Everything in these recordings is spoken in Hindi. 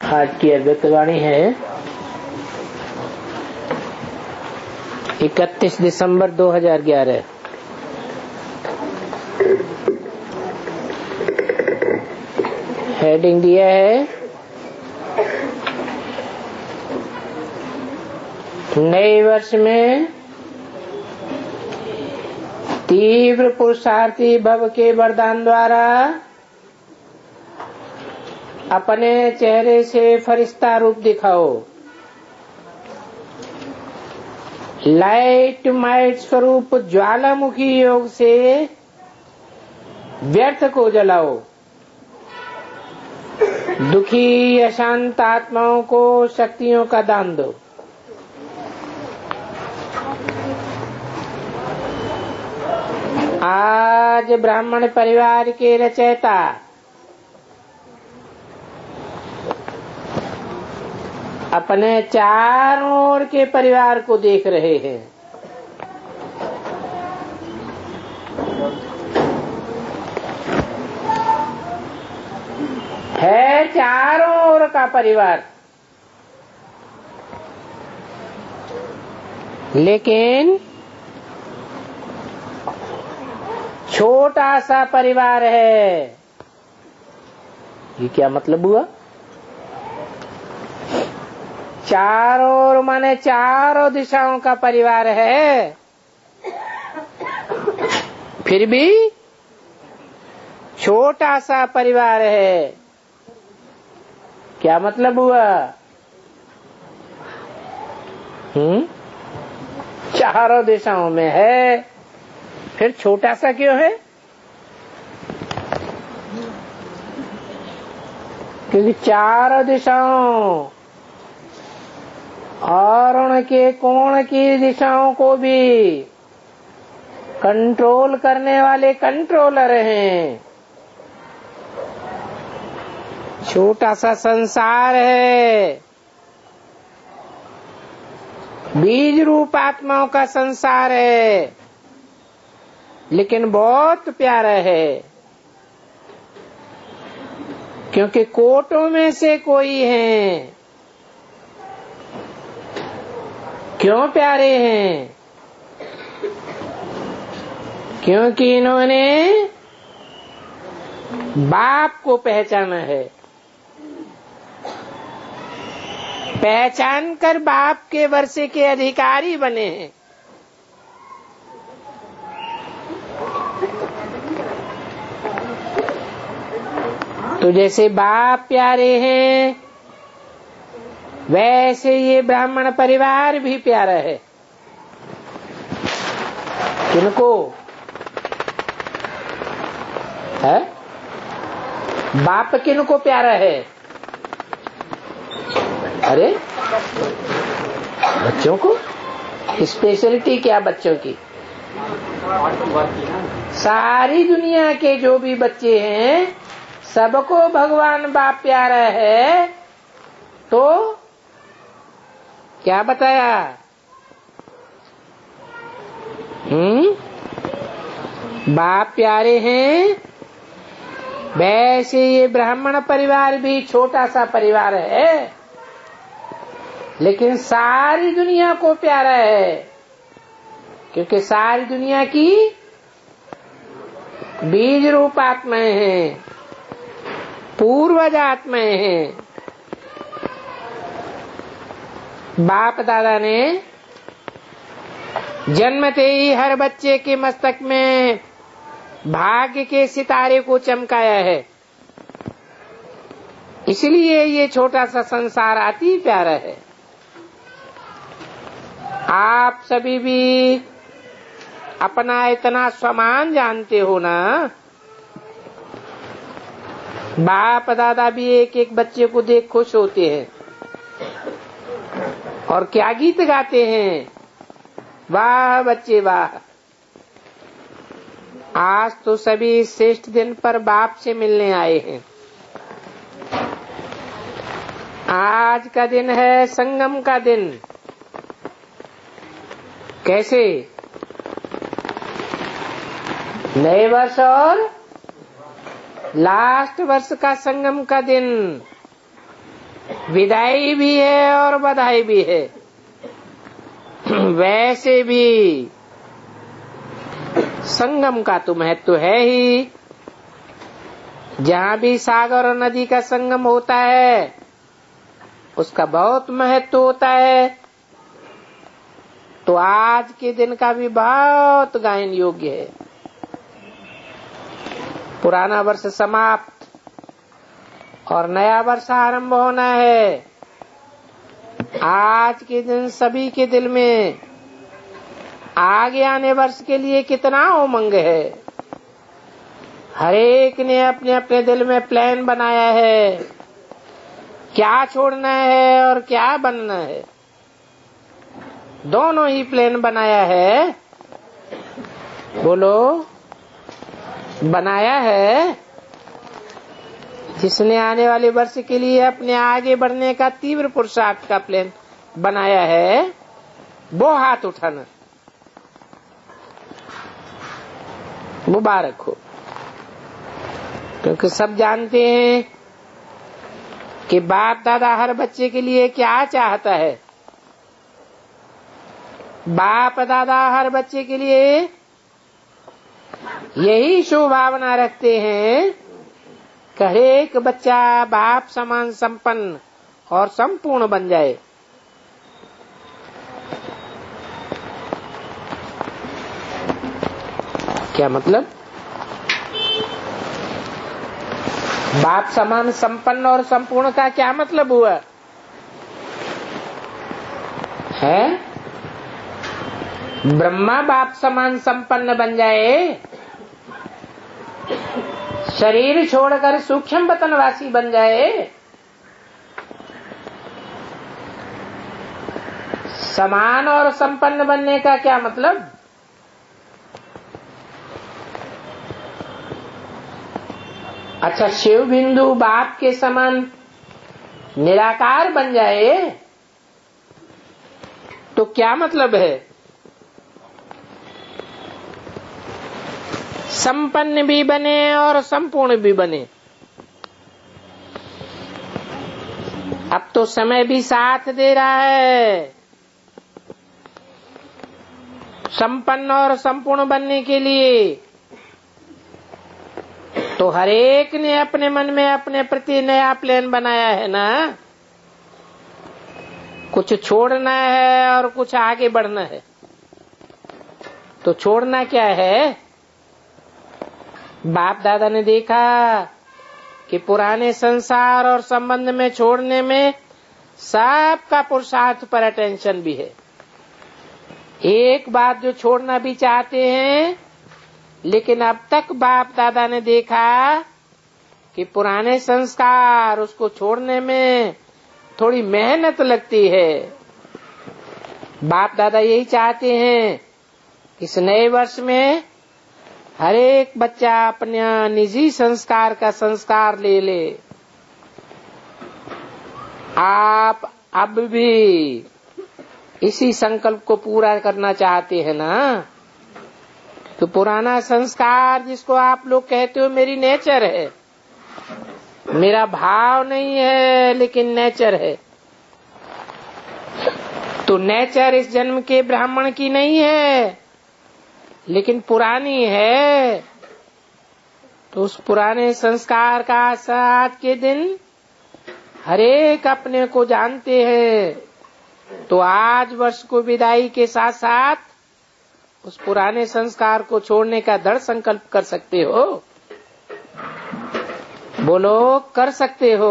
आज की अव्यक्तवाणी है 31 दिसंबर 2011। हेडिंग दिया है नए वर्ष में तीव्र पुरुषार्थी भव के वरदान द्वारा अपने चेहरे से फरिश्ता रूप दिखाओ। लाइट माइट स्वरूप ज्वालामुखी योग से व्यर्थ को जलाओ। दुखी अशांत आत्माओं को शक्तियों का दान दो। आज ब्राह्मण परिवार के रचयिता अपने चारों ओर के परिवार को देख रहे हैं। है चारों ओर का परिवार, लेकिन छोटा सा परिवार है। ये क्या मतलब हुआ? चारों ओर माने चारों दिशाओं का परिवार है, फिर भी छोटा सा परिवार है। क्या मतलब हुआ? चारों दिशाओं में है, फिर छोटा सा क्यों है? क्योंकि चारों दिशाओं और उनके कोण की दिशाओं को भी कंट्रोल करने वाले कंट्रोलर हैं। छोटा सा संसार है, बीज रूप आत्माओं का संसार है, लेकिन बहुत प्यारा है। क्योंकि कोटों में से कोई है। क्यों प्यारे हैं? क्योंकि इन्होंने बाप को पहचाना है। पहचान कर बाप के वर्षे के अधिकारी बने हैं। तो जैसे बाप प्यारे हैं, वैसे ये ब्राह्मण परिवार भी प्यारा है। किनको है? बाप किनको प्यारा है? अरे बच्चों को। स्पेशलिटी क्या बच्चों की? सारी दुनिया के जो भी बच्चे हैं, सबको भगवान बाप प्यारा है। तो क्या बताया? बाप प्यारे हैं, वैसे ये ब्राह्मण परिवार भी छोटा सा परिवार है, लेकिन सारी दुनिया को प्यारा है। क्योंकि सारी दुनिया की बीज रूप आत्माएं हैं, पूर्वज आत्माएं हैं। बाप दादा ने जन्मते ही हर बच्चे के मस्तक में भाग्य के सितारे को चमकाया है। इसलिए ये छोटा सा संसार अति प्यारा है। आप सभी भी अपना इतना स्वमान जानते हो ना। बाप दादा भी एक एक बच्चे को देख खुश होते हैं और क्या गीत गाते हैं, वाह बच्चे वाह। आज तो सभी श्रेष्ठ दिन पर बाप से मिलने आए हैं। आज का दिन है संगम का दिन। कैसे? नए वर्ष और लास्ट वर्ष का संगम का दिन। विदाई भी है और बधाई भी है। वैसे भी संगम का तो महत्व है ही। जहाँ भी सागर और नदी का संगम होता है उसका बहुत महत्व होता है। तो आज के दिन का भी बहुत गायन योग्य है। पुराना वर्ष समाप्त और नया वर्ष आरंभ होना है। आज के दिन सभी के दिल में आगे आने वर्ष के लिए कितना उमंग है। हर एक ने अपने अपने दिल में प्लान बनाया है, क्या छोड़ना है और क्या बनना है। दोनों ही प्लान बनाया है। बोलो, बनाया है। जिसने आने वाले वर्ष के लिए अपने आगे बढ़ने का तीव्र पुरुषार्थ का प्लान बनाया है वो हाथ उठाना। मुबारक हो। क्योंकि सब जानते हैं कि बाप दादा हर बच्चे के लिए क्या चाहता है। बाप दादा हर बच्चे के लिए यही शुभ भावना रखते हैं कि हर एक बच्चा बाप समान संपन्न और संपूर्ण बन जाए। क्या मतलब? बाप समान संपन्न और संपूर्ण का क्या मतलब हुआ है? ब्रह्मा बाप समान संपन्न बन जाए, शरीर छोड़कर सूक्ष्म वतनवासी बन जाए, समान और संपन्न बनने का क्या मतलब? अच्छा, शिव बिंदु बाप के समान निराकार बन जाए तो क्या मतलब है? संपन्न भी बने और संपूर्ण भी बने। अब तो समय भी साथ दे रहा है। संपन्न और संपूर्ण बनने के लिए तो हर एक ने अपने मन में अपने प्रति नया प्लान बनाया है ना। कुछ छोड़ना है और कुछ आगे बढ़ना है। तो छोड़ना क्या है? बाप दादा ने देखा कि पुराने संसार और संबंध में छोड़ने में सबका पुरुषार्थ पर अटेंशन भी है। एक बात जो छोड़ना भी चाहते हैं, लेकिन अब तक बाप दादा ने देखा कि पुराने संस्कार उसको छोड़ने में थोड़ी मेहनत लगती है। बाप दादा यही चाहते हैं इस नए वर्ष में हर एक बच्चा अपने निजी संस्कार का संस्कार ले ले। आप अब भी इसी संकल्प को पूरा करना चाहते हैं ना। तो पुराना संस्कार जिसको आप लोग कहते हो मेरी नेचर है, मेरा भाव नहीं है लेकिन नेचर है। तो नेचर इस जन्म के ब्राह्मण की नहीं है लेकिन पुरानी है। तो उस पुराने संस्कार का आज के दिन हर एक अपने को जानते हैं। तो आज वर्ष को विदाई के साथ साथ उस पुराने संस्कार को छोड़ने का दृढ़ संकल्प कर सकते हो। बोलो, कर सकते हो?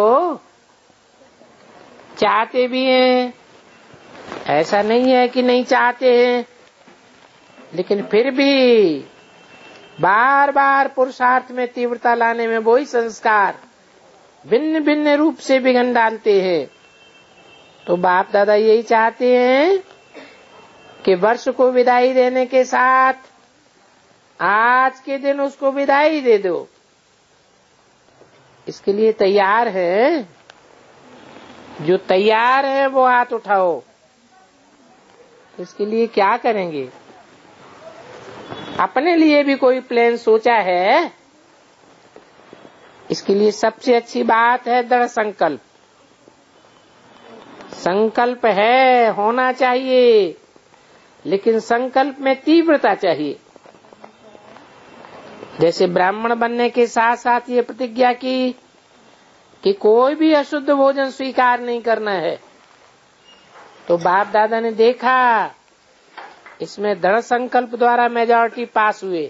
चाहते भी हैं, ऐसा नहीं है कि नहीं चाहते हैं, लेकिन फिर भी बार बार पुरुषार्थ में तीव्रता लाने में वही संस्कार भिन्न भिन्न रूप से विघ्न डालते हैं। तो बाप दादा यही चाहते हैं कि वर्ष को विदाई देने के साथ आज के दिन उसको विदाई दे दो। इसके लिए तैयार है? जो तैयार है वो हाथ उठाओ। इसके लिए क्या करेंगे? अपने लिए भी कोई प्लान सोचा है? इसके लिए सबसे अच्छी बात है दृढ़ संकल्प। संकल्प है, होना चाहिए, लेकिन संकल्प में तीव्रता चाहिए। जैसे ब्राह्मण बनने के साथ साथ ये प्रतिज्ञा की कि कोई भी अशुद्ध भोजन स्वीकार नहीं करना है, तो बाप दादा ने देखा इसमें दृढ़ संकल्प द्वारा मेजॉरिटी पास हुए।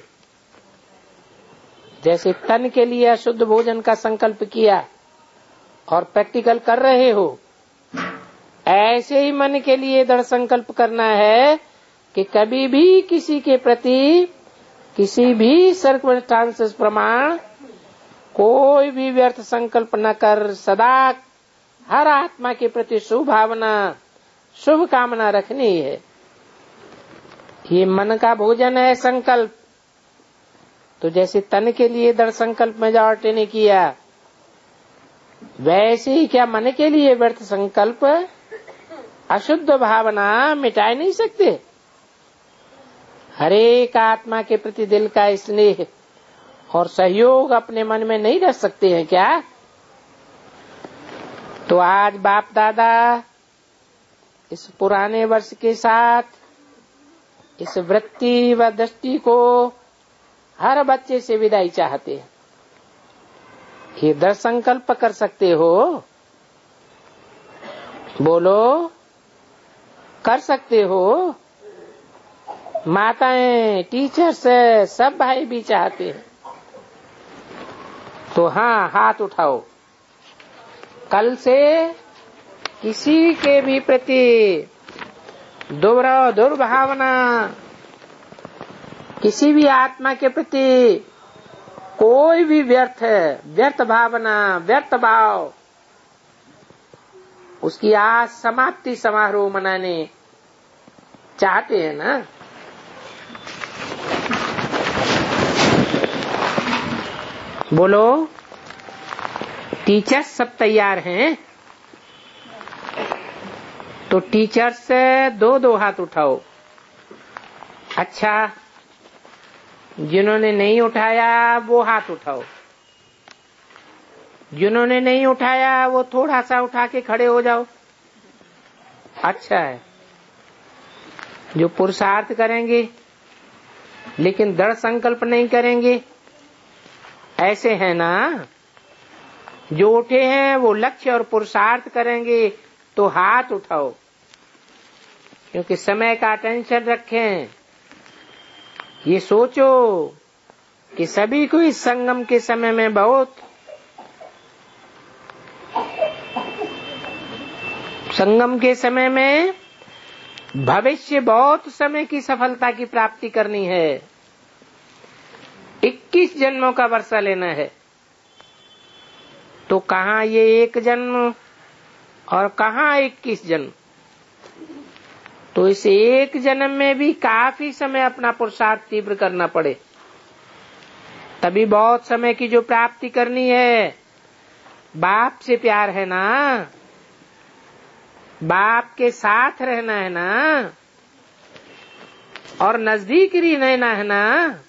जैसे तन के लिए अशुद्ध भोजन का संकल्प किया और प्रैक्टिकल कर रहे हो, ऐसे ही मन के लिए दृढ़ संकल्प करना है कि कभी भी किसी के प्रति किसी भी सर्कमस्टांसेस प्रमाण कोई भी व्यर्थ संकल्प न कर, सदा हर आत्मा के प्रति शुभ भावना, शुभ कामना रखनी है। ये मन का भोजन है संकल्प। तो जैसे तन के लिए दृढ़ संकल्प मेजॉरिटी ने किया, वैसे ही क्या मन के लिए व्यर्थ संकल्प, अशुद्ध भावना मिटा नहीं सकते। हरेक आत्मा के प्रति दिल का स्नेह और सहयोग अपने मन में नहीं रख सकते हैं क्या? तो आज बाप दादा इस पुराने वर्ष के साथ इस वृत्ति व दृष्टि को हर बच्चे से विदाई चाहते हैं। ये दृढ़ संकल्प कर सकते हो? बोलो, कर सकते हो? माताएं, टीचर्स, सब भाई भी चाहते हैं। तो हाँ, हाथ उठाओ। कल से किसी के भी प्रति दुर्भावना, किसी भी आत्मा के प्रति कोई भी व्यर्थ भावना, व्यर्थ भाव, उसकी आज समाप्ति समारोह मनाने चाहते हैं ना? बोलो, टीचर्स सब तैयार हैं? तो टीचर्स दो हाथ उठाओ। अच्छा, जिन्होंने नहीं उठाया वो हाथ उठाओ। जिन्होंने नहीं उठाया वो थोड़ा सा उठा के खड़े हो जाओ। अच्छा है। जो पुरुषार्थ करेंगे लेकिन दृढ़ संकल्प नहीं करेंगे, ऐसे है ना? जो उठे हैं वो लक्ष्य और पुरुषार्थ करेंगे तो हाथ उठाओ, क्योंकि समय का टेंशन रखें। ये सोचो कि सभी को इस संगम के समय में बहुत भविष्य बहुत समय की सफलता की प्राप्ति करनी है। 21 जन्मों का वर्षा लेना है। तो कहाँ ये एक जन्म और कहाँ 21 जन्म? तो इस एक जन्म में भी काफी समय अपना पुरुषार्थ तीव्र करना पड़े, तभी बहुत समय की जो प्राप्ति करनी है। बाप से प्यार है ना, बाप के साथ रहना है ना, और नजदीक रहना है ना।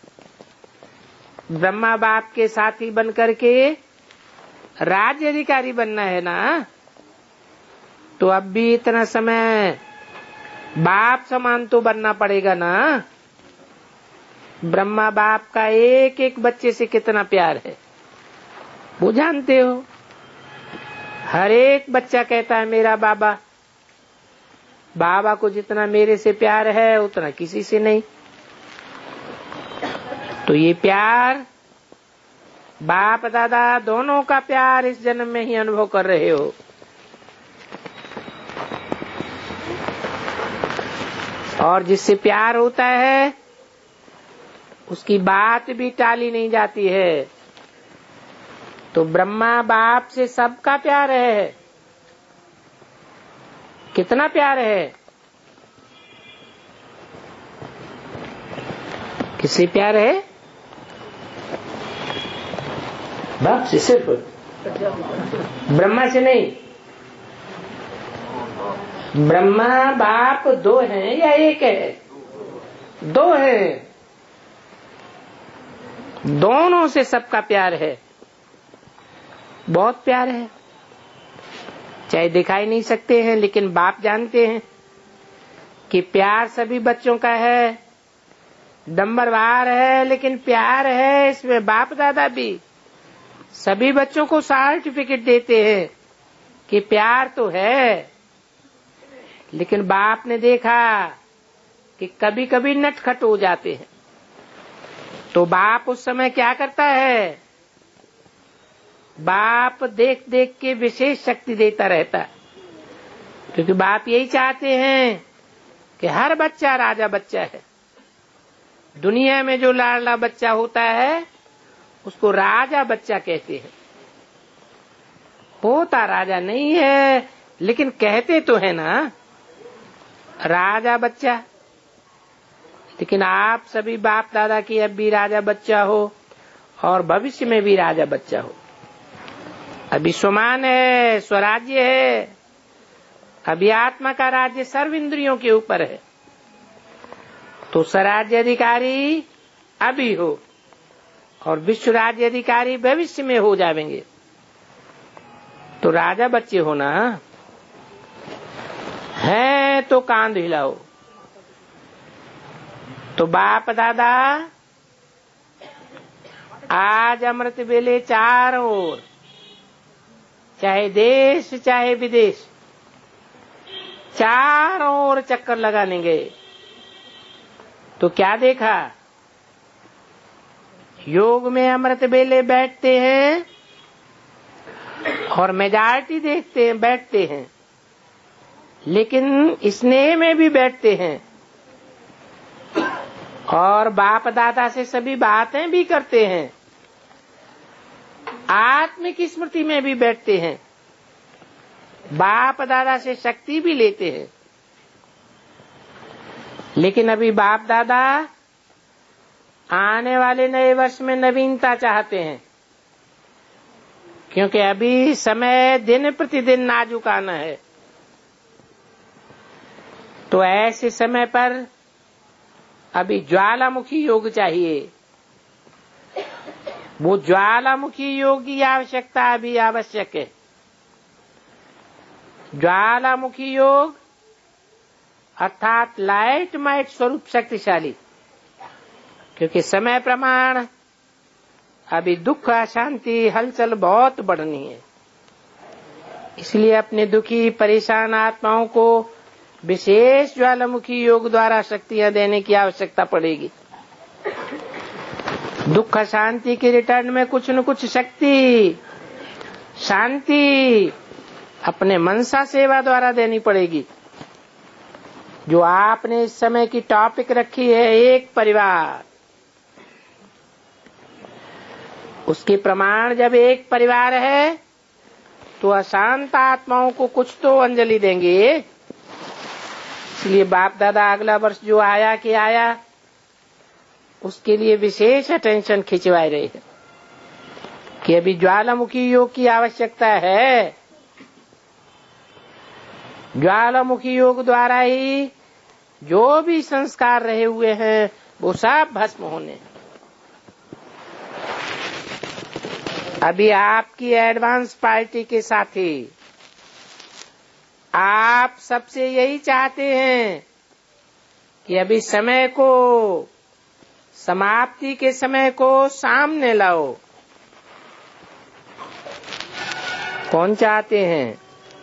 ब्रह्मा बाप के साथी बन करके राज्य अधिकारी बनना है ना। तो अब भी इतना समय बाप समान तो बनना पड़ेगा ना। ब्रह्मा बाप का एक एक बच्चे से कितना प्यार है वो जानते हो। हर एक बच्चा कहता है मेरा बाबा। बाबा को जितना मेरे से प्यार है उतना किसी से नहीं। तो ये प्यार, बाप दादा दोनों का प्यार इस जन्म में ही अनुभव कर रहे हो। और जिससे प्यार होता है उसकी बात भी टाली नहीं जाती है। तो ब्रह्मा बाप से सबका प्यार है। कितना प्यार है? किससे प्यार है? बाप से सिर्फ, ब्रह्मा से नहीं। ब्रह्मा बाप दो हैं या एक है? दो हैं। दोनों से सबका प्यार है, बहुत प्यार है। चाहे दिखाई नहीं सकते हैं, लेकिन बाप जानते हैं कि प्यार सभी बच्चों का है, नंबरवार है, लेकिन प्यार है इसमें। बाप दादा भी सभी बच्चों को सर्टिफिकेट देते हैं कि प्यार तो है, लेकिन बाप ने देखा कि कभी कभी नटखट हो जाते हैं, तो बाप उस समय क्या करता है, बाप देख देख के विशेष शक्ति देता रहता है, क्योंकि बाप यही चाहते हैं कि हर बच्चा राजा बच्चा है। दुनिया में जो लाडला बच्चा होता है उसको राजा बच्चा कहते हैं। होता राजा नहीं है, लेकिन कहते तो है ना राजा बच्चा। लेकिन आप सभी बाप दादा की अब भी राजा बच्चा हो और भविष्य में भी राजा बच्चा हो। अभी स्वमान है, स्वराज्य है, अभी आत्मा का राज्य सर्व इंद्रियों के ऊपर है, तो स्वराज्य अधिकारी अभी हो और विश्व राज्य अधिकारी भविष्य में हो जाएंगे। तो राजा बच्चे होना है तो कांध हिलाओ। तो बाप दादा आज अमृत वेले चारों ओर, चाहे देश चाहे विदेश, चारों ओर चक्कर लगाने गए, तो क्या देखा, योग में अमृत वेले बैठते हैं और मेजॉरिटी देखते हैं बैठते हैं, लेकिन स्नेह में भी बैठते हैं और बाप दादा से सभी बातें भी करते हैं, आत्मिक स्मृति में भी बैठते हैं, बाप दादा से शक्ति भी लेते हैं। लेकिन अभी बाप दादा आने वाले नए वर्ष में नवीनता चाहते हैं, क्योंकि अभी समय दिन प्रतिदिन नाजुक आना है। तो ऐसे समय पर अभी ज्वालामुखी योग चाहिए। वो ज्वालामुखी योग की आवश्यकता अभी आवश्यक है। ज्वालामुखी योग अर्थात लाइट माइट स्वरूप शक्तिशाली, क्योंकि समय प्रमाण अभी दुख अशांति हलचल बहुत बढ़नी है। इसलिए अपने दुखी परेशान आत्माओं को विशेष ज्वालामुखी योग द्वारा शक्तियां देने की आवश्यकता पड़ेगी। दुख शांति के रिटर्न में कुछ न कुछ शक्ति शांति अपने मनसा सेवा द्वारा देनी पड़ेगी। जो आपने इस समय की टॉपिक रखी है, एक परिवार, उसके प्रमाण जब एक परिवार है तो अशांत आत्माओं को कुछ तो अंजलि देंगे। इसलिए बाप दादा अगला वर्ष जो आया कि आया, उसके लिए विशेष अटेंशन खिंचवाए रहे हैं कि अभी ज्वालामुखी योग की आवश्यकता है। ज्वालामुखी योग द्वारा ही जो भी संस्कार रहे हुए हैं वो सब भस्म होने। अभी आपकी एडवांस पार्टी के साथी आप सबसे यही चाहते हैं कि अभी समय को, समाप्ति के समय को सामने लाओ। कौन चाहते हैं?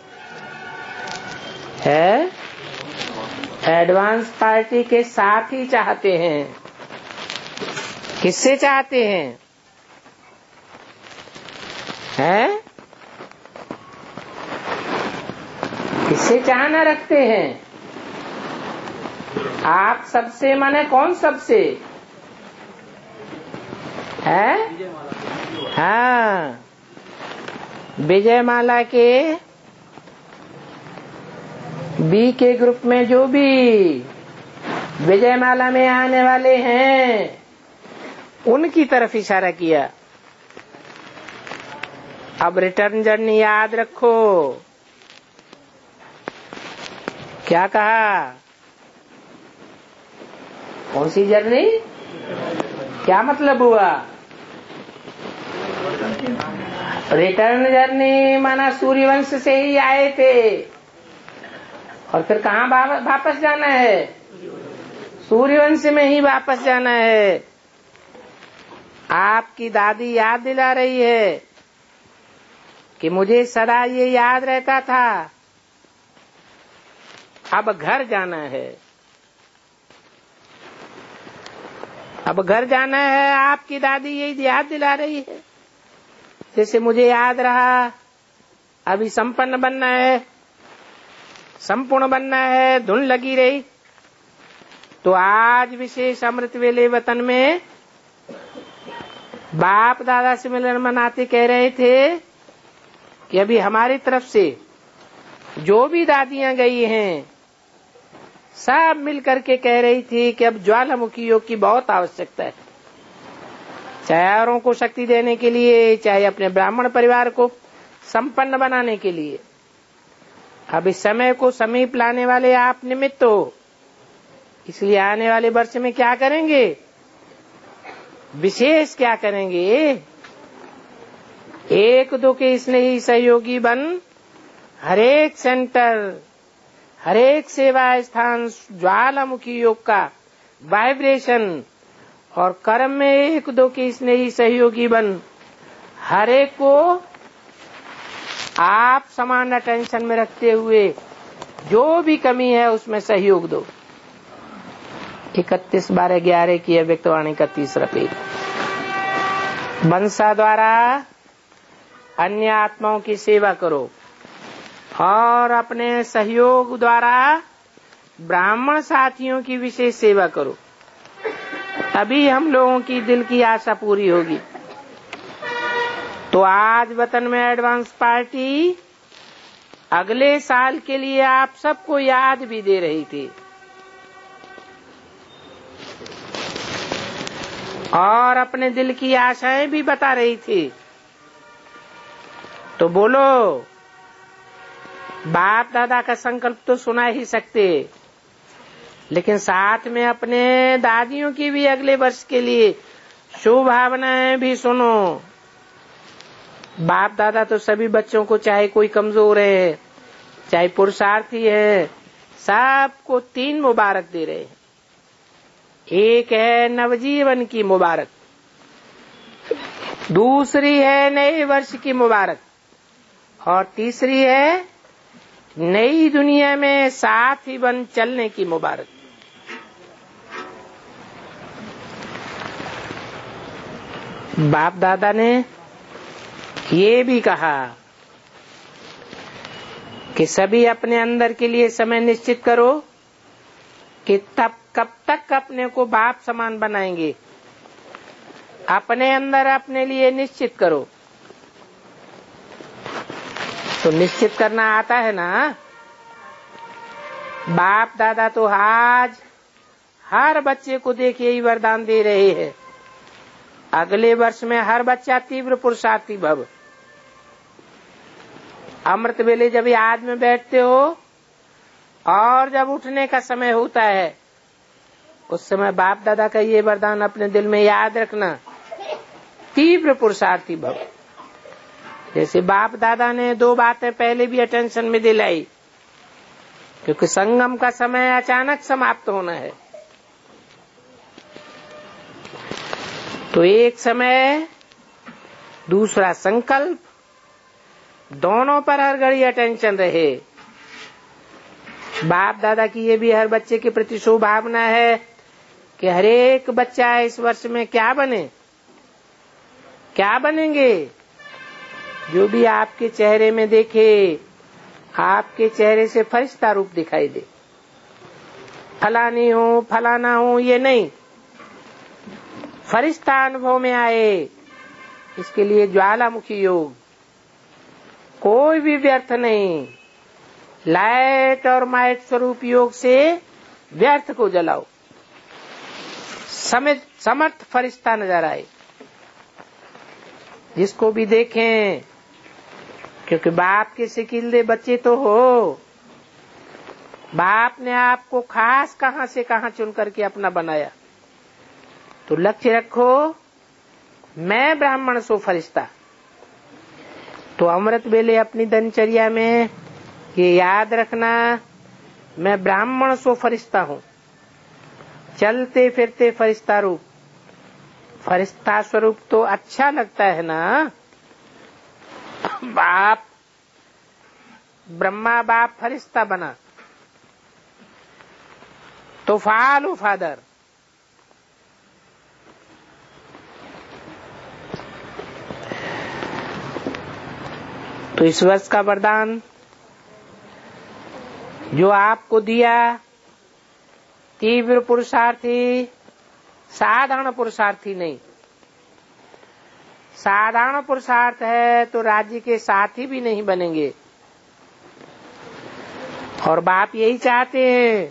है एडवांस पार्टी के साथ ही चाहते हैं। किससे चाहते हैं? है किससे चाहना रखते हैं? आप सबसे माने कौन सबसे? है हाँ, विजय माला के बी के ग्रुप में जो भी विजय माला में आने वाले हैं उनकी तरफ इशारा किया। अब रिटर्न जर्नी याद रखो। क्या कहा? कौन सी जर्नी? क्या मतलब हुआ? रिटर्न जर्नी माना सूर्यवंश से ही आए थे, और फिर कहाँ वापस जाना है? सूर्यवंश में ही वापस जाना है। आपकी दादी याद दिला रही है कि मुझे सदा ये याद रहता था, अब घर जाना है, अब घर जाना है। आपकी दादी यही याद दिला रही है, जैसे मुझे याद रहा अभी संपन्न बनना है, संपूर्ण बनना है, धुन लगी रही। तो आज विशेष अमृत वेले वतन में बाप दादा से मिलन मनाते कह रहे थे कि अभी हमारी तरफ से जो भी दादियां गई हैं सब मिल करके कह रही थी कि अब ज्वालामुखी योग की बहुत आवश्यकता है, चाहे औरों को शक्ति देने के लिए, चाहे अपने ब्राह्मण परिवार को संपन्न बनाने के लिए। अब इस समय को समीप लाने वाले आप निमित्त हो, इसलिए आने वाले वर्ष में क्या करेंगे, विशेष क्या करेंगे? एक दो के स्नेही सहयोगी बन हरेक सेंटर, हरेक सेवा स्थान ज्वालामुखी योग का वाइब्रेशन और कर्म में एक दो के स्नेही सहयोगी बन हरेक को आप समान अटेंशन में रखते हुए जो भी कमी है उसमें सहयोग दो। 31/12/11 की व्यक्तवाणी का 3रा पेज। मनसा द्वारा अन्य आत्माओं की सेवा करो और अपने सहयोग द्वारा ब्राह्मण साथियों की विशेष सेवा करो, तभी हम लोगों की दिल की आशा पूरी होगी। तो आज वतन में एडवांस पार्टी अगले साल के लिए आप सबको याद भी दे रही थी और अपने दिल की आशाएं भी बता रही थी। तो बोलो, बाप दादा का संकल्प तो सुना ही सकते, लेकिन साथ में अपने दादियों की भी अगले वर्ष के लिए शुभ भावनाएं भी सुनो। बाप दादा तो सभी बच्चों को, चाहे कोई कमजोर है चाहे पुरुषार्थी है, सबको 3 मुबारक दे रहे हैं। एक है नवजीवन की मुबारक, दूसरी है नए वर्ष की मुबारक, और तीसरी है नई दुनिया में साथ ही बन चलने की मुबारक। बाप दादा ने ये भी कहा कि सभी अपने अंदर के लिए समय निश्चित करो कि तब कब तक अपने को बाप समान बनाएंगे। अपने अंदर अपने लिए निश्चित करो। तो निश्चित करना आता है ना। बाप दादा तो आज हर बच्चे को देखिए ही वरदान दे रहे हैं, अगले वर्ष में हर बच्चा तीव्र पुरुषार्थी भव। अमृत वेले जब याद में बैठते हो और जब उठने का समय होता है, उस समय बाप दादा का ये वरदान अपने दिल में याद रखना, तीव्र पुरुषार्थी भव। जैसे बाप दादा ने 2 बातें पहले भी अटेंशन में दिलाई, क्योंकि संगम का समय अचानक समाप्त होना है। तो एक समय, दूसरा संकल्प, दोनों पर हर घड़ी अटेंशन रहे। बाप दादा की ये भी हर बच्चे के प्रति शुभ भावना है कि हर एक बच्चा इस वर्ष में क्या बने, क्या बनेंगे। जो भी आपके चेहरे में देखे, आपके चेहरे से फरिश्ता रूप दिखाई दे। फलानी हो फलाना हो ये नहीं, फरिश्ता अनुभव में आए, इसके लिए ज्वालामुखी योग। कोई भी व्यर्थ नहीं, लाइट और माइट स्वरूप योग से व्यर्थ को जलाओ, समर्थ फरिश्ता नजर आए जिसको भी देखें। क्योंकि बाप के सिकिल्दे बच्चे तो हो, बाप ने आपको खास कहां से कहां चुन करके अपना बनाया। तो लक्ष्य रखो, मैं ब्राह्मण सो फरिश्ता। तो अमृत वेले अपनी दिनचर्या में ये याद रखना, मैं ब्राह्मण सो फरिश्ता हूँ, चलते फिरते फरिश्ता रूप। फरिश्ता स्वरूप तो अच्छा लगता है ना। बाप ब्रह्मा बाप फरिश्ता बना तो फॉलो फादर। तो इस वर्ष का वरदान जो आपको दिया, तीव्र पुरुषार्थी, साधारण पुरुषार्थी नहीं। साधारण पुरुषार्थ है तो राज्य के साथी भी नहीं बनेंगे। और बाप यही चाहते हैं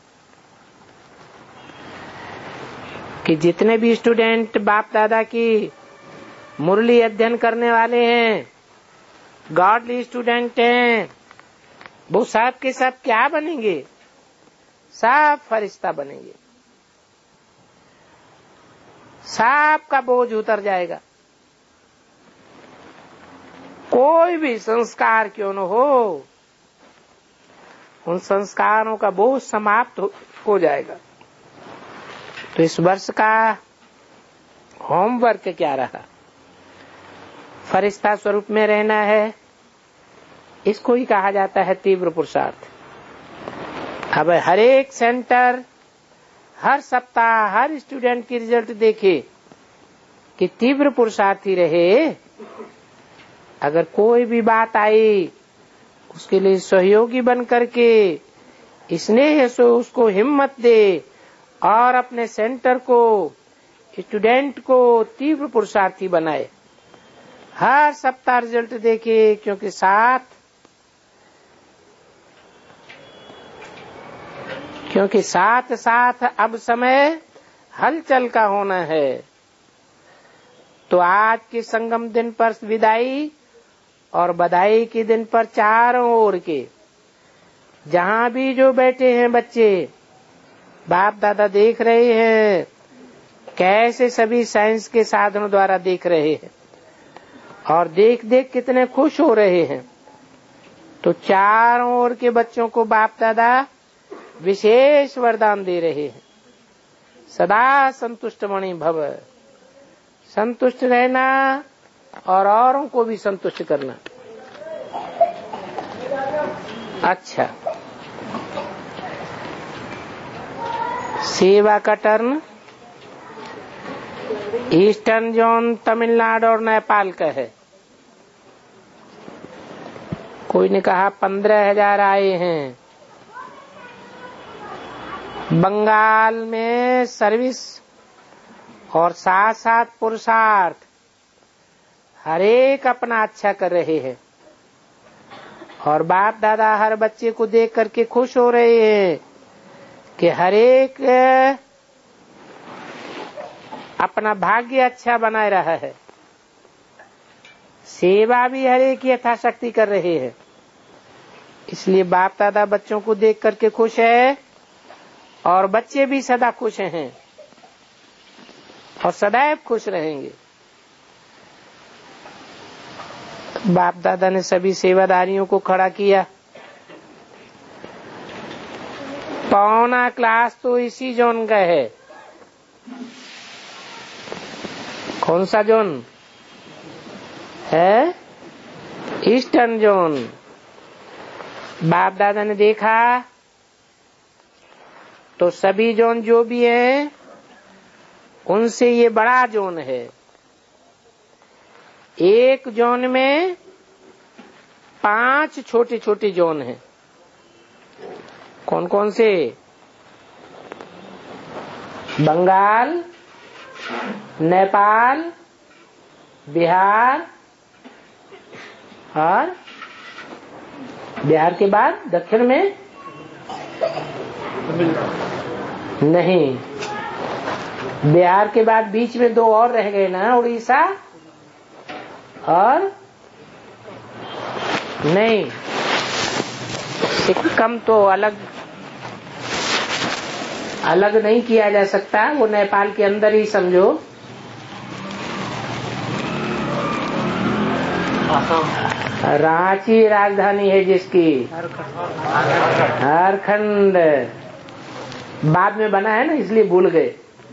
कि जितने भी स्टूडेंट बाप दादा की मुरली अध्ययन करने वाले हैं, गॉडली स्टूडेंट हैं, वो सब के सब क्या बनेंगे? सब फरिश्ता बनेंगे। सबका बोझ उतर जाएगा। कोई भी संस्कार क्यों न हो, उन संस्कारों का बोझ समाप्त हो जाएगा। तो इस वर्ष का होमवर्क क्या रहा? फरिश्ता स्वरूप में रहना है। इसको ही कहा जाता है तीव्र पुरुषार्थ। अब हर एक सेंटर हर सप्ताह हर स्टूडेंट की रिजल्ट देखे कि तीव्र पुरुषार्थी रहे। अगर कोई भी बात आई उसके लिए सहयोगी बन करके स्नेह से उसको हिम्मत दे और अपने सेंटर को, स्टूडेंट को तीव्र पुरुषार्थी बनाए। हर सप्ताह रिजल्ट देखे, क्योंकि साथ साथ अब समय हलचल का होना है। तो आज के संगम दिन पर विदाई और बधाई के दिन पर चारों ओर के जहां भी जो बैठे हैं बच्चे, बाप दादा देख रहे हैं कैसे सभी साइंस के साधनों द्वारा देख रहे हैं और देख देख कितने खुश हो रहे हैं। तो चारों ओर के बच्चों को बाप दादा विशेष वरदान दे रहे हैं। सदा संतुष्ट मणि भव, संतुष्ट रहना और औरों को भी संतुष्ट करना। अच्छा, सेवा का टर्न ईस्टर्न जोन तमिलनाडु और नेपाल का है। कोई ने कहा 15,000 आए हैं। बंगाल में सर्विस और साथ साथ पुरुषार्थ हर एक अपना अच्छा कर रहे हैं और बाप दादा हर बच्चे को देख करके खुश हो रहे हैं कि हर एक अपना भाग्य अच्छा बनाए रहा है। सेवा भी हर एक यथाशक्ति कर रहे हैं। इसलिए बाप दादा बच्चों को देख करके खुश है और बच्चे भी सदा खुश हैं और सदैव खुश रहेंगे। बाप दादा ने सभी सेवादारियों को खड़ा किया। पौना क्लास तो इसी जोन का है। कौन सा जोन है? Eastern zone. बाप दादा ने देखा तो सभी जोन जो भी हैं उनसे ये बड़ा जोन है। एक जोन में 5 छोटे छोटे जोन हैं। कौन कौन से? बंगाल, नेपाल, बिहार और बिहार के बाद दक्षिण में नहीं, बिहार के बाद बीच में 2 और रह गए ना, उड़ीसा और नहीं, सिक्किम तो अलग नहीं किया जा सकता, वो नेपाल के अंदर ही समझो। रांची राजधानी है जिसकी, झारखंड। बाद में बना है ना, इसलिए भूल गए।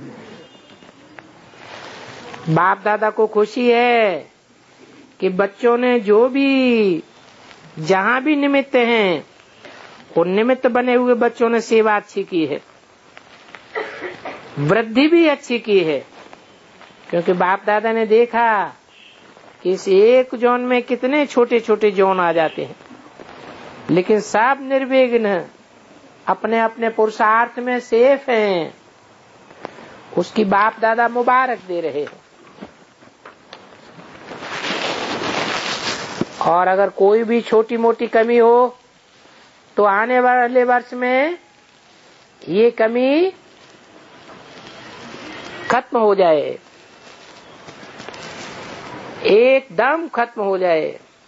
बाप दादा को खुशी है कि बच्चों ने जो भी जहां भी निमित्त हैं, वो निमित्त बने हुए बच्चों ने सेवा अच्छी की है, वृद्धि भी अच्छी की है। क्योंकि बाप दादा ने देखा कि इस एक जोन में कितने छोटे छोटे जोन आ जाते हैं, लेकिन सब निर्विघ्न अपने अपने पुरुषार्थ में सेफ हैं। उसकी बाप दादा मुबारक दे रहे हैं। और अगर कोई भी छोटी मोटी कमी हो तो आने वाले वर्ष में ये कमी खत्म हो जाए, एकदम खत्म हो जाए।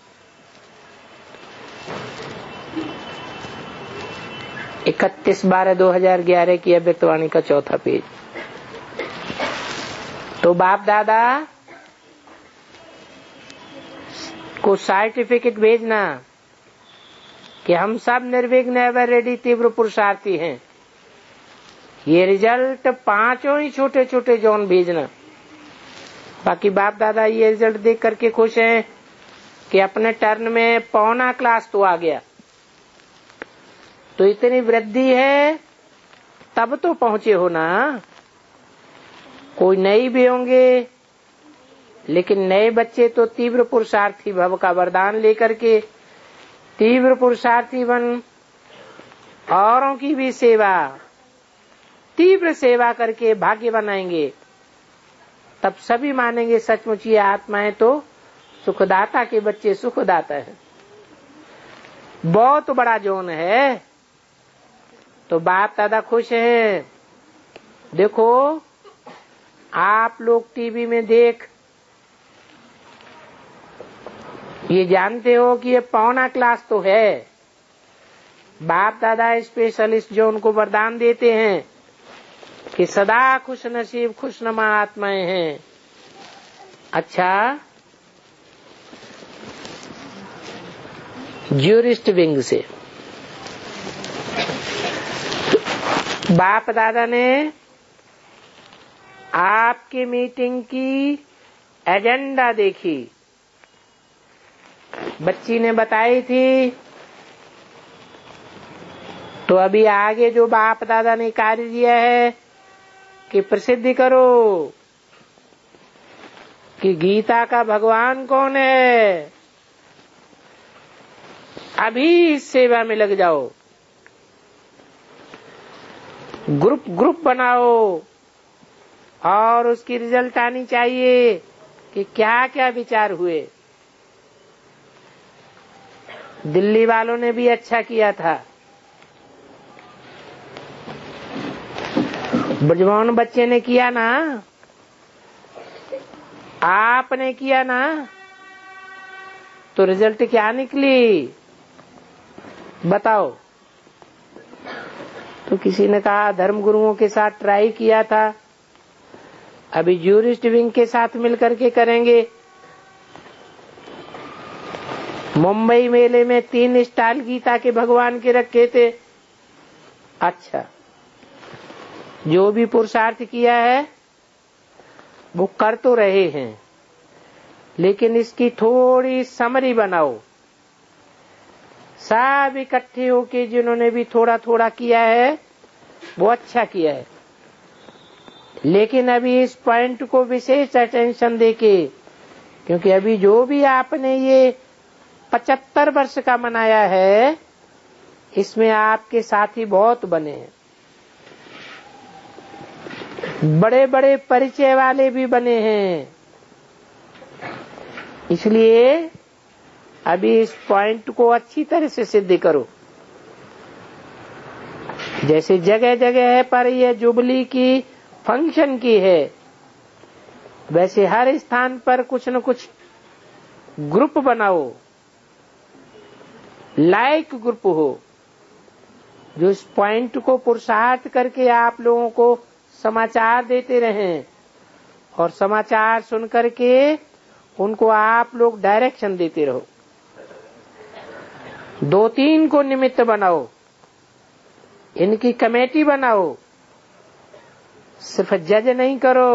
31/12/2011 की अव्यक्तवाणी का 4था पेज। तो बाप दादा को सर्टिफिकेट भेजना कि हम सब निर्विघ्न एवं रेडी तीव्र पुरुषार्थी हैं। ये रिजल्ट 5 ही छोटे छोटे जोन भेजना। बाकी बाप दादा ये रिजल्ट देख करके खुश हैं कि अपने टर्न में पौना क्लास तो आ गया। तो इतनी वृद्धि है तब तो पहुंचे हो ना। कोई नई भी होंगे, लेकिन नए बच्चे तो तीव्र पुरुषार्थी भव का वरदान लेकर के तीव्र पुरुषार्थी बन औरों की भी सेवा, तीव्र सेवा करके भाग्य बनाएंगे। तब सभी मानेंगे सचमुच ये आत्माएं तो सुखदाता के बच्चे सुखदाता है। बहुत बड़ा जोन है। तो बाप दादा खुश हैं। देखो आप लोग टीवी में देख ये जानते हो कि ये पौना क्लास तो है। बाप दादा स्पेशलिस्ट जो उनको वरदान देते हैं कि सदा खुश नसीब खुशनुमा आत्माएं हैं। अच्छा, ज्यूरिस्ट विंग से बाप दादा ने आपकी मीटिंग की एजेंडा देखी, बच्ची ने बताई थी। तो अभी आगे जो बाप दादा ने कार्य दिया है कि प्रसिद्ध करो कि गीता का भगवान कौन है। अभी इस सेवा में लग जाओ, ग्रुप बनाओ और उसकी रिजल्ट आनी चाहिए कि क्या क्या विचार हुए। दिल्ली वालों ने भी अच्छा किया था। ब्रजमोहन बच्चे ने किया ना, आपने किया ना, तो रिजल्ट क्या निकली बताओ। तो किसी ने कहा धर्म गुरुओं के साथ ट्राई किया था, अभी ज्यूरिस्ट विंग के साथ मिलकर के करेंगे। मुंबई मेले में 3 स्टाइल गीता के भगवान के रखे थे। अच्छा, जो भी पुरुषार्थ किया है वो कर तो रहे हैं, लेकिन इसकी थोड़ी समरी बनाओ। सब इकट्ठे होके जिन्होंने भी थोड़ा थोड़ा किया है वो अच्छा किया है, लेकिन अभी इस पॉइंट को विशेष अटेंशन देके, क्योंकि अभी जो भी आपने ये 75 वर्ष का मनाया है, इसमें आपके साथी बहुत बने हैं, बड़े बड़े परिचय वाले भी बने हैं। इसलिए अभी इस पॉइंट को अच्छी तरह से सिद्ध करो। जैसे जगह जगह पर यह जुबली की फंक्शन की है, वैसे हर स्थान पर कुछ न कुछ ग्रुप बनाओ, लाइक ग्रुप हो, जो इस पॉइंट को पुरुषार्थ करके आप लोगों को समाचार देते रहें और समाचार सुन करके उनको आप लोग डायरेक्शन देते रहो। 2-3 को निमित्त बनाओ, इनकी कमेटी बनाओ, सिर्फ जज नहीं करो।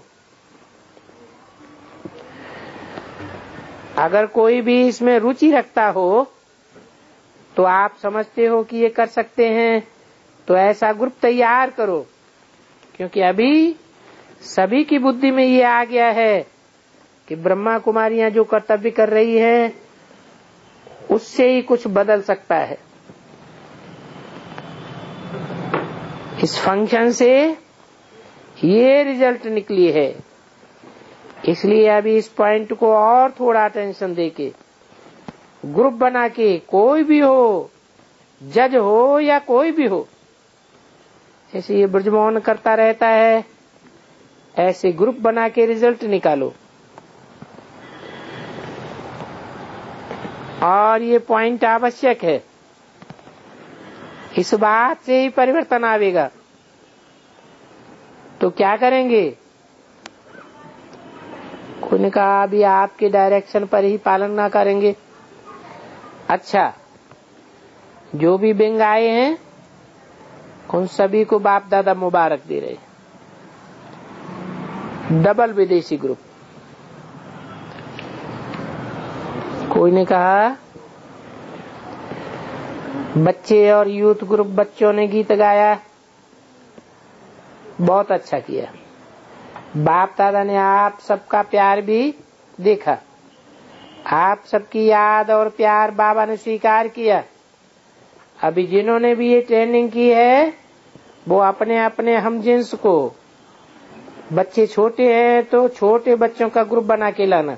अगर कोई भी इसमें रुचि रखता हो तो आप समझते हो कि ये कर सकते हैं, तो ऐसा ग्रुप तैयार करो। क्योंकि अभी सभी की बुद्धि में ये आ गया है कि ब्रह्मा कुमारियां जो कर्तव्य कर रही है उससे ही कुछ बदल सकता है। इस फंक्शन से ये रिजल्ट निकली है। इसलिए अभी इस पॉइंट को और थोड़ा अटेंशन देके ग्रुप बना के, कोई भी हो, जज हो या कोई भी हो, जैसे ये ब्रजमोहन करता रहता है, ऐसे ग्रुप बना के रिजल्ट निकालो। और ये पॉइंट आवश्यक है, इस बात से ही परिवर्तन आवेगा। तो क्या करेंगे? कोई ने कहा अभी आपके डायरेक्शन पर ही पालन ना करेंगे। अच्छा, जो भी बिंग आए हैं उन सभी को बाप दादा मुबारक दे रहे। डबल विदेशी ग्रुप। कोई ने कहा बच्चे और यूथ ग्रुप, बच्चों ने गीत गाया, बहुत अच्छा किया। बाप दादा ने आप सबका प्यार भी देखा, आप सबकी याद और प्यार बाबा ने स्वीकार किया। अभी जिन्होंने भी ये ट्रेनिंग की है वो अपने अपने हमजिन्स को, बच्चे छोटे हैं तो छोटे बच्चों का ग्रुप बना के लाना,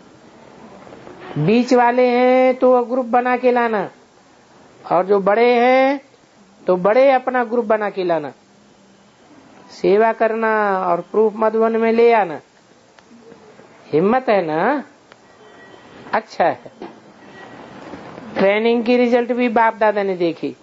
बीच वाले हैं तो ग्रुप बना के लाना, और जो बड़े हैं तो बड़े अपना ग्रुप बना के लाना। सेवा करना और प्रूफ मधुबन में ले आना। हिम्मत है ना? अच्छा है। ट्रेनिंग की रिजल्ट भी बाप दादा ने देखी,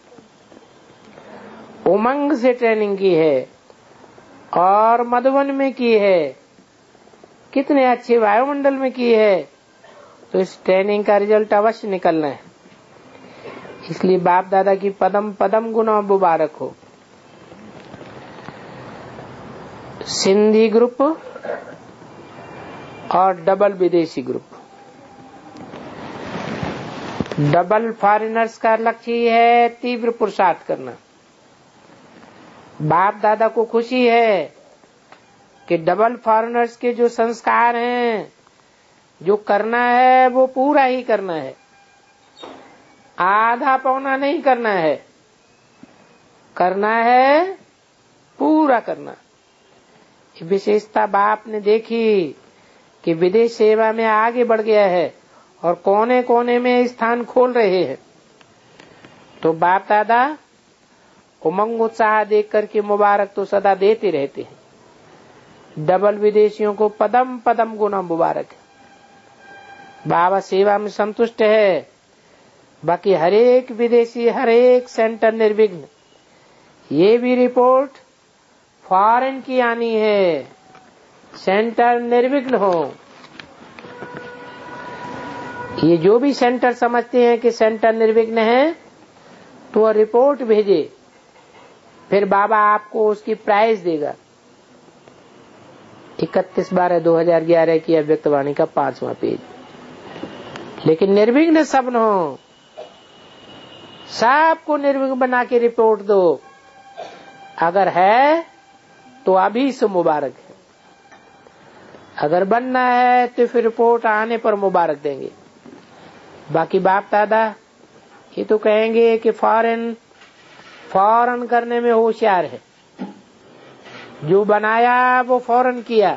उमंग से ट्रेनिंग की है और मधुबन में की है, कितने अच्छे वायुमंडल में की है। तो इस ट्रेनिंग का रिजल्ट अवश्य निकलना है। इसलिए बाप दादा की पदम पदम गुना मुबारक हो। सिंधी ग्रुप और डबल विदेशी ग्रुप। डबल फॉरेनर्स का लक्ष्य है तीव्र पुरुषार्थ करना। बाप दादा को खुशी है कि डबल फॉरेनर्स के जो संस्कार हैं, जो करना है वो पूरा ही करना है, आधा पौना नहीं करना है, करना है पूरा करना। विशेषता बाप ने देखी कि विदेश सेवा में आगे बढ़ गया है और कोने कोने में स्थान खोल रहे हैं। तो बाप दादा उमंग उत्साह देख करके मुबारक तो सदा देते रहते हैं। डबल विदेशियों को पदम पदम गुना मुबारक है। बाबा सेवा में संतुष्ट है। बाकी हरेक विदेशी, हरेक सेंटर निर्विघ्न। ये भी रिपोर्ट फॉरेन की आनी है, सेंटर निर्विघ्न हो। ये जो भी सेंटर समझते हैं कि सेंटर निर्विघ्न है तो वह रिपोर्ट भेजे, फिर बाबा आपको उसकी प्राइज देगा। 31/12/2011 की अव्यक्तवाणी का 5वां पेज। लेकिन निर्विघ्न सब न हो, सबको निर्विघ्न बना के रिपोर्ट दो। अगर है तो अभी से मुबारक है, अगर बनना है तो फिर रिपोर्ट आने पर मुबारक देंगे। बाकी बाप दादा ये तो कहेंगे कि फॉरेन करने में होशियार है, जो बनाया वो फौरन किया।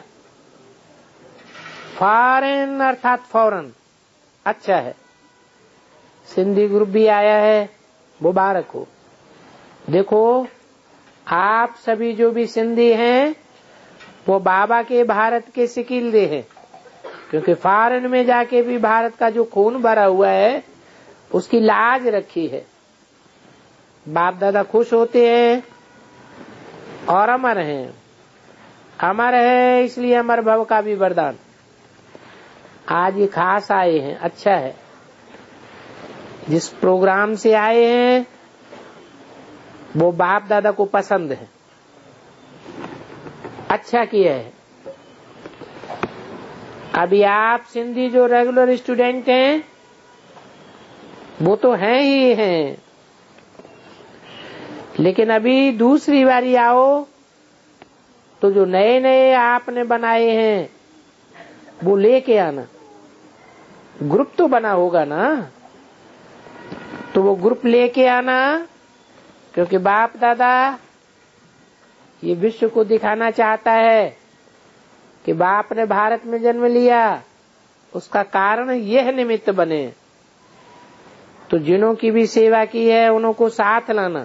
फॉरेन अर्थात फौरन, अच्छा है। सिंधी ग्रुप भी आया है, मुबारक हो। देखो आप सभी जो भी सिंधी हैं वो बाबा के भारत के सिकीलदे हैं, क्योंकि फॉरेन में जाके भी भारत का जो खून भरा हुआ है उसकी लाज रखी है। बाप दादा खुश होते हैं और अमर हैं। अमर है इसलिए अमर भव का भी वरदान। आज ये खास आए हैं, अच्छा है। जिस प्रोग्राम से आए हैं वो बाप दादा को पसंद है, अच्छा किया है। अभी आप सिंधी जो रेगुलर स्टूडेंट हैं वो तो हैं ही हैं, लेकिन अभी दूसरी बारी आओ तो जो नए नए आपने बनाए हैं वो लेके आना। ग्रुप तो बना होगा ना, तो वो ग्रुप लेके आना, क्योंकि बाप दादा ये विश्व को दिखाना चाहता है कि बाप ने भारत में जन्म लिया, उसका कारण यह निमित्त बने। तो जिन्हों की भी सेवा की है उन्हों को साथ लाना।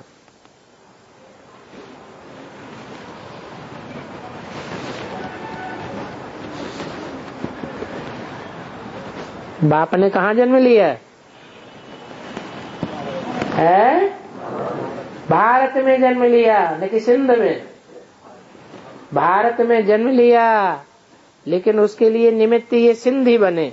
बाप ने कहाँ जन्म लिया है? भारत में जन्म लिया, लेकिन सिंध में। भारत में जन्म लिया, लेकिन उसके लिए निमित्त ये सिंधी बने।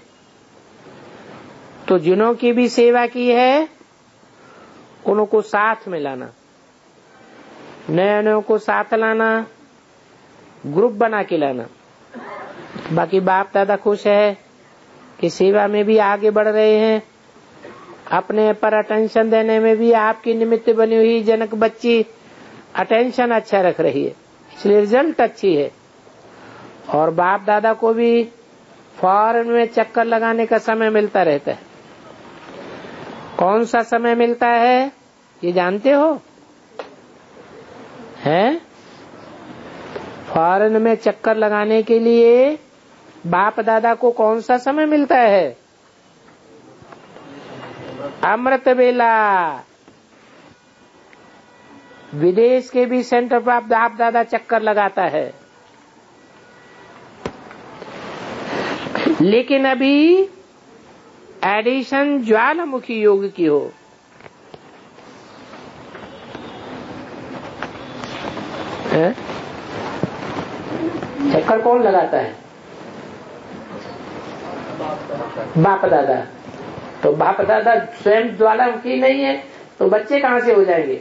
तो जिन्हों की भी सेवा की है उनको साथ में लाना, नए नए को साथ लाना, ग्रुप बना के लाना। बाकी बाप दादा खुश है कि सेवा में भी आगे बढ़ रहे हैं, अपने पर अटेंशन देने में भी आपकी निमित्त बनी हुई जनक बच्ची अटेंशन अच्छा रख रही है, इसलिए रिजल्ट अच्छी है। और बाप दादा को भी फॉरेन में चक्कर लगाने का समय मिलता रहता है। कौन सा समय मिलता है ये जानते हो? हैं? फॉरेन में चक्कर लगाने के लिए बाप दादा को कौन सा समय मिलता है? अमृत बेला। विदेश के भी सेंटर पर बाप दादा चक्कर लगाता है, लेकिन अभी एडिशन ज्वालामुखी योग की हो। चक्कर कौन लगाता है? बाप दादा। तो बाप दादा स्वयं ज्वालामुखी नहीं है तो बच्चे कहां से हो जाएंगे?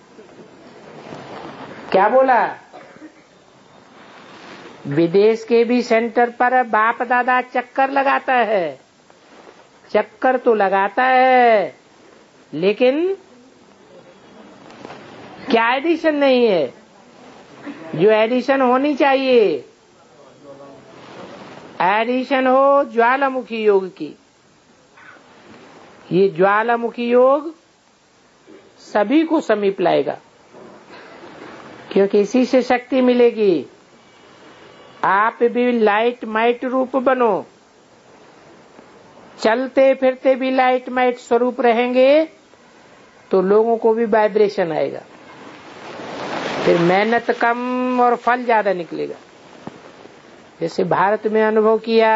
क्या बोला? विदेश के भी सेंटर पर बाप दादा चक्कर लगाता है। चक्कर तो लगाता है, लेकिन क्या एडिशन नहीं है जो एडिशन होनी चाहिए। एडिशन हो ज्वालामुखी योग की। ये ज्वालामुखी योग सभी को समीप लाएगा, क्योंकि इसी से शक्ति मिलेगी। आप भी लाइट माइट रूप बनो, चलते फिरते भी लाइट माइट स्वरूप रहेंगे तो लोगों को भी वाइब्रेशन आएगा, फिर मेहनत कम और फल ज्यादा निकलेगा। जैसे भारत में अनुभव किया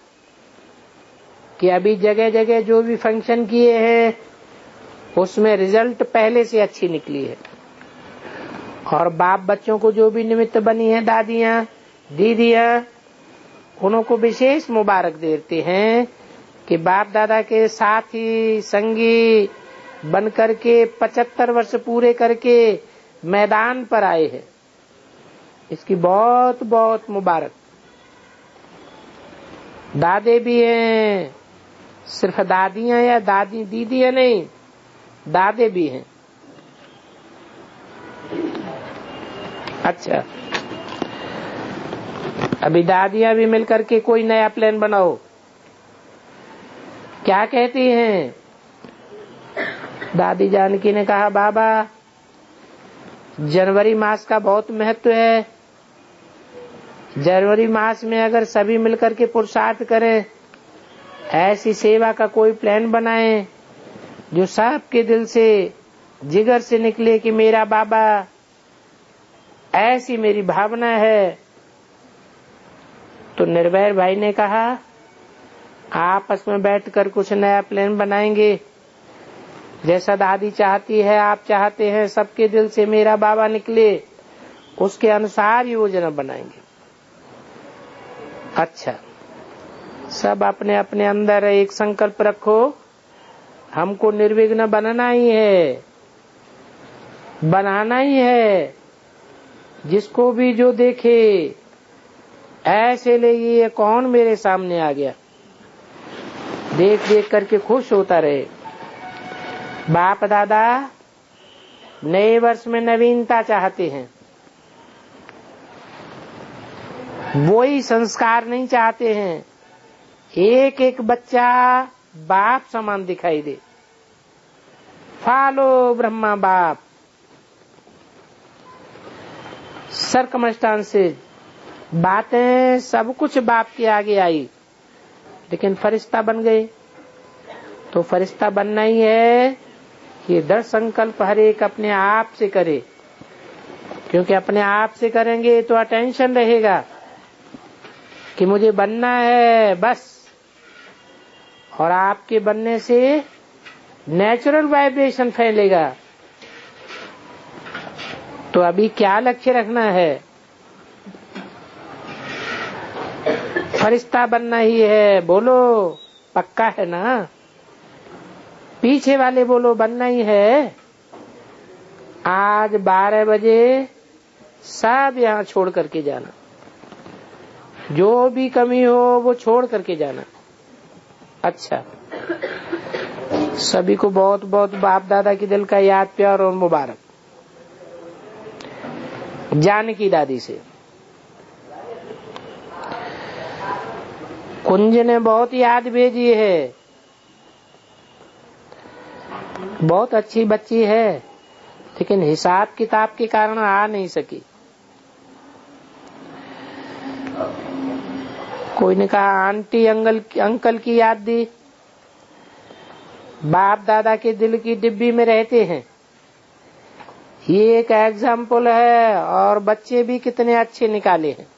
कि अभी जगह जगह जो भी फंक्शन किए हैं उसमें रिजल्ट पहले से अच्छी निकली है। और बाप बच्चों को जो भी निमित्त बनी है, दादियां दीदियां, उनको विशेष मुबारक देते हैं कि बाप दादा के साथी संगी बन करके 75 वर्ष पूरे करके मैदान पर आए हैं। इसकी बहुत बहुत मुबारक। दादे भी हैं, सिर्फ दादियां या दादी दीदियां नहीं, दादे भी हैं। अच्छा, अभी दादियां भी मिलकर के कोई नया प्लान बनाओ। क्या कहती हैं? दादी जानकी ने कहा, बाबा जनवरी मास का बहुत महत्व है। जनवरी मास में अगर सभी मिलकर के पुरुषार्थ करें, ऐसी सेवा का कोई प्लान बनाएं जो सबके दिल से जिगर से निकले कि मेरा बाबा, ऐसी मेरी भावना है। तो निर्भय भाई ने कहा, आपस में बैठकर कुछ नया प्लान बनाएंगे। जैसा दादी चाहती है, आप चाहते हैं, सबके दिल से मेरा बाबा निकले, उसके अनुसार योजना बनाएंगे। अच्छा, सब अपने अपने अंदर एक संकल्प रखो, हमको निर्विघ्न बनना ही है, बनाना ही है। जिसको भी जो देखे ऐसे लगे ये कौन मेरे सामने आ गया, देख देख करके खुश होता रहे। बाप दादा नए वर्ष में नवीनता चाहते हैं, वही संस्कार नहीं चाहते हैं। एक एक बच्चा बाप समान दिखाई दे। फॉलो ब्रह्मा बाप, सर्कमस्टांसेस, बातें सब कुछ बाप के आगे आई, लेकिन फरिश्ता बन गए। तो फरिश्ता बनना ही है, ये दृढ़ संकल्प हर एक अपने आप से करे, क्योंकि अपने आप से करेंगे तो अटेंशन रहेगा कि मुझे बनना है बस। और आपके बनने से नेचुरल वाइब्रेशन फैलेगा। तो अभी क्या लक्ष्य रखना है? फरिश्ता बनना ही है। बोलो पक्का है ना? पीछे वाले बोलो बनना ही है। आज 12 बजे सब यहाँ छोड़ करके जाना, जो भी कमी हो वो छोड़ करके जाना। अच्छा, सभी को बहुत बहुत बाप दादा की दिल का याद प्यार और मुबारक। जानकी दादी से कुंज ने बहुत याद भेजी है, बहुत अच्छी बच्ची है, लेकिन हिसाब किताब के कारण आ नहीं सकी। कोई ने कहा आंटी अंकल की याद दी। बाप दादा के दिल की डिब्बी में रहते हैं, ये एक एग्जाम्पल है। और बच्चे भी कितने अच्छे निकाले हैं।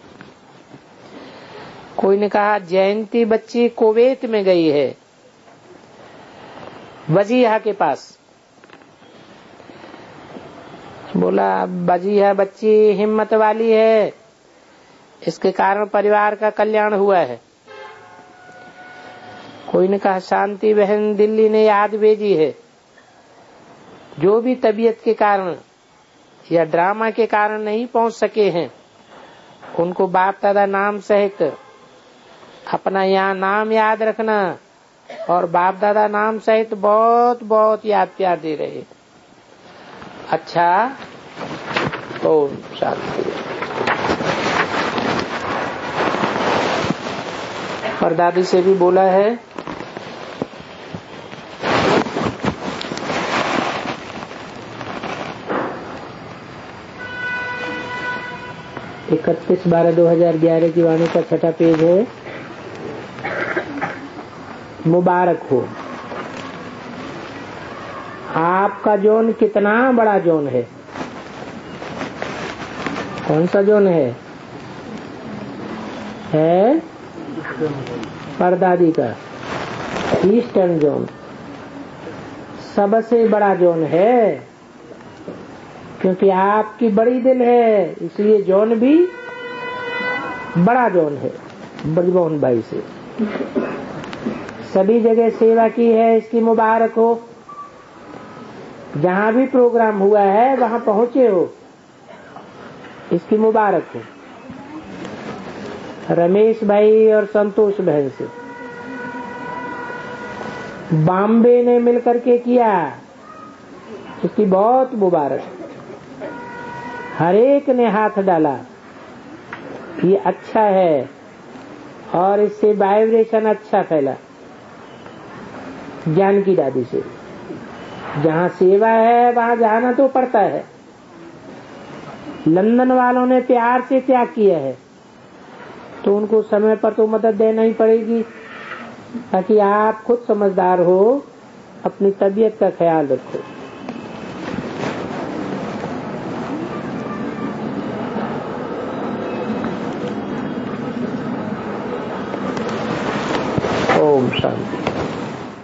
कोई ने कहा जयंती बच्ची कुवैत में गई है, वजीहा के पास। बोला वजीहा बच्ची हिम्मत वाली है, इसके कारण परिवार का कल्याण हुआ है। कोई ने कहा शांति बहन दिल्ली ने याद भेजी है, जो भी तबीयत के कारण या ड्रामा के कारण नहीं पहुंच सके हैं, उनको बाप दादा नाम सहित अपना यहाँ नाम याद रखना और बाप दादा नाम सहित बहुत बहुत याद प्यार दे रहे। अच्छा, ओम शांति। और दादी से भी बोला है 31/12/2011 की वाणी का 6ठा पेज है। मुबारक हो, आपका जोन कितना बड़ा जोन है। कौन सा जोन है? परदादी का ईस्टर्न जोन सबसे बड़ा जोन है, क्योंकि आपकी बड़ी दिल है, इसलिए जोन भी बड़ा जोन है। ब्रजमोहन भाई से सभी जगह सेवा की है, इसकी मुबारक हो। जहाँ भी प्रोग्राम हुआ है वहाँ पहुँचे हो, इसकी मुबारक हो। रमेश भाई और संतोष बहन से बॉम्बे ने मिलकर के किया, इसकी बहुत मुबारक। हर एक ने हाथ डाला, ये अच्छा है और इससे वाइब्रेशन अच्छा फैला। जानकी दादी से जहाँ सेवा है वहाँ जाना तो पड़ता है। लंदन वालों ने प्यार से त्याग किया है, तो उनको समय पर तो मदद देना ही पड़ेगी, ताकि आप खुद समझदार हो, अपनी तबीयत का ख्याल रखो।